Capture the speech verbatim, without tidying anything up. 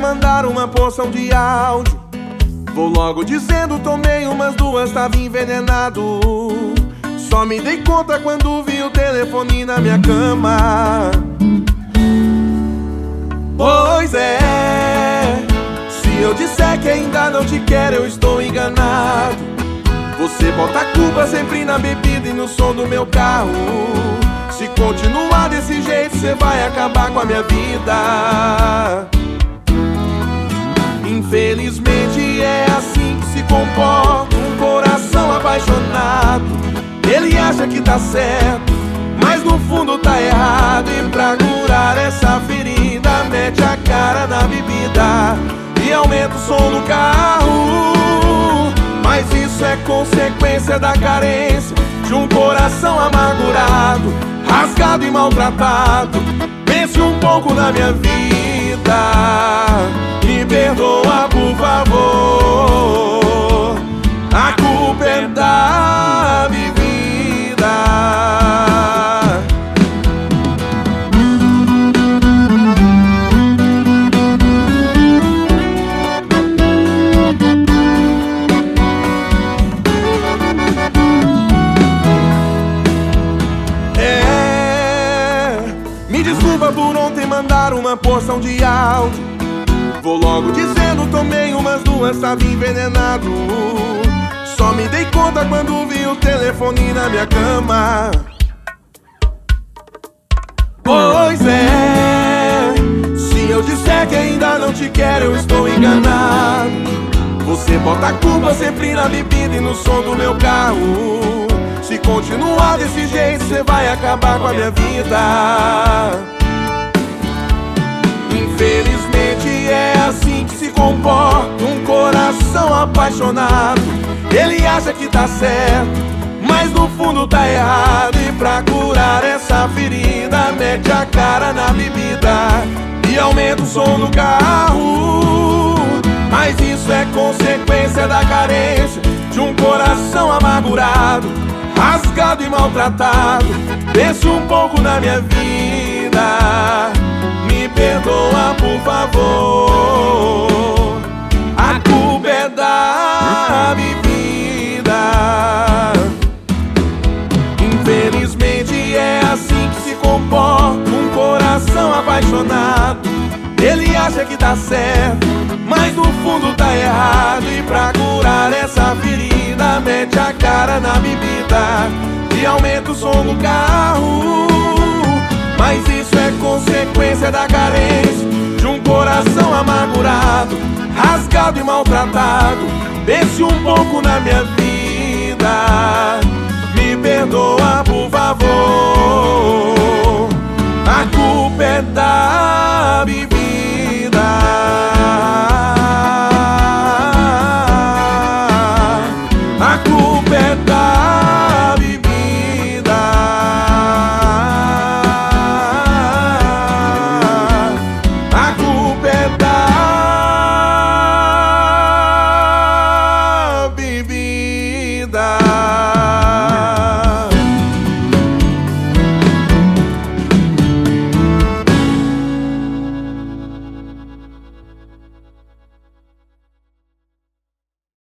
mandar uma porção de áudio. Vou logo dizendo, tomei umas duas, tava envenenado. Só me dei conta quando vi o telefone na minha cama. Pois é, se eu disser que ainda não te quero, eu estou enganado. Você bota a culpa sempre na bebida e no som do meu carro. Se continuar desse jeito, você vai acabar com a minha vida. Infelizmente é assim que se comporta um coração apaixonado. Ele acha que tá certo, mas no fundo tá errado. E pra curar essa ferida, mete a cara na bebida e aumenta o som do carro. Mas isso é consequência da carência de um coração amargurado, rasgado e maltratado. Pense um pouco na minha vida, me perdoa por favor. A culpa é da vivida. Me desculpa por ontem mandar uma porção de áudio. Vou logo dizendo, tomei umas duas, tava envenenado. Só me dei conta quando vi o telefone na minha cama. Pois é, se eu disser que ainda não te quero, eu estou enganado. Você bota a culpa sempre na bebida e no som do meu carro. Se continuar desse jeito, você vai acabar com a minha vida. Infelizmente é assim que se comporta um coração apaixonado. Ele acha que tá certo, mas no fundo tá errado. E pra curar essa ferida, mete a cara na bebida e aumenta o som do carro. Mas isso é consequência da carência de um coração amargurado, rasgado e maltratado. Pense um pouco na minha vida, me perdoa por favor. A culpa é da bebida. Infelizmente é assim que se comporta um coração apaixonado. Ele acha que tá certo, mas no fundo tá errado. E pra curar essa ferida, mete a cara na bebida e aumenta o som do carro. Mas isso é consequência da carência de um coração amargurado, rasgado e maltratado. Pense um pouco na minha vida, me perdoa por favor. A culpa é da bebida.